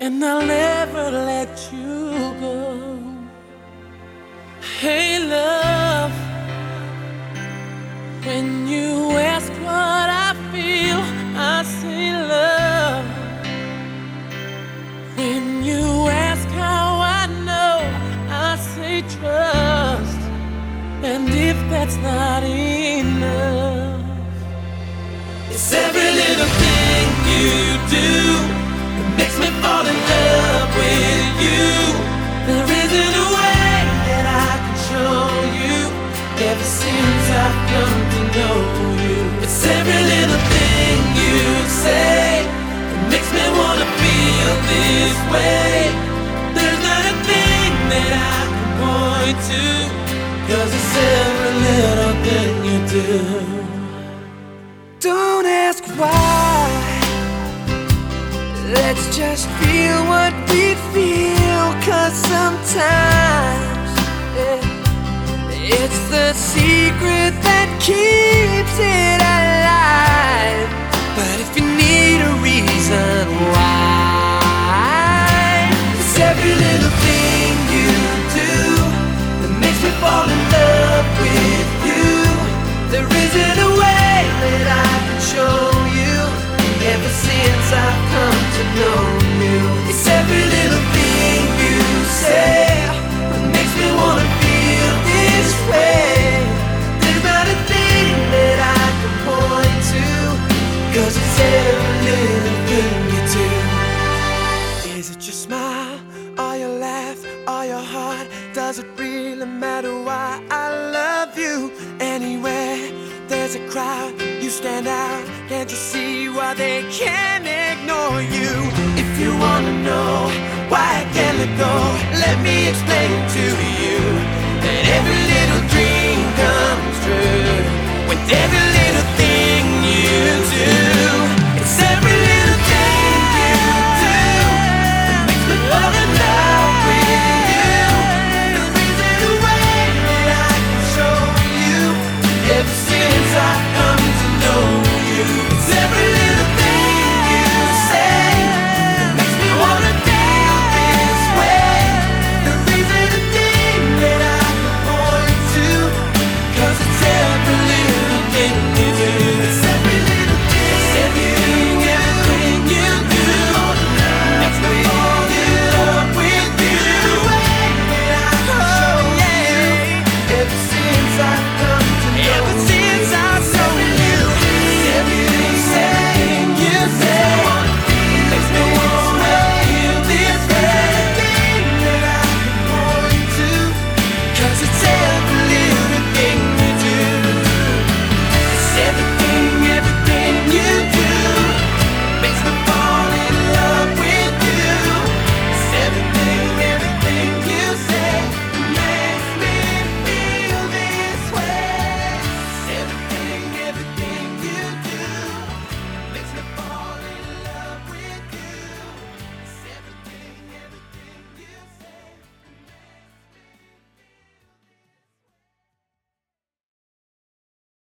and I'll never let you go. Hey love, when you ask what I feel, I say love. When you ask how I know, I say trust. And if that's not enough, it's every little thing you do that makes me fall in love with you. There isn't a way that I can show you ever since I've come to know you. It's every little thing you say that makes me wanna feel this way. There's not a thing that I can point to, 'cause it's every little thing you do. Don't ask why, let's just feel what we feel. 'Cause sometimes it's the secret that keeps it alive. But if you need a reason why, it's every little thing you do that makes me fall in love with you. There isn't a way that I can show you ever since I've come to know you. It's every little thing you say that makes me wanna feel this way. There's not a thing that I can point to, 'cause it's every little thing you do. Is it your smile, or your laugh, or your heart? Does it really matter why I love you? Anywhere there's a crowd, you stand out. Can't you see why they can't ignore you? If you wanna know why I can't let go, let me explain.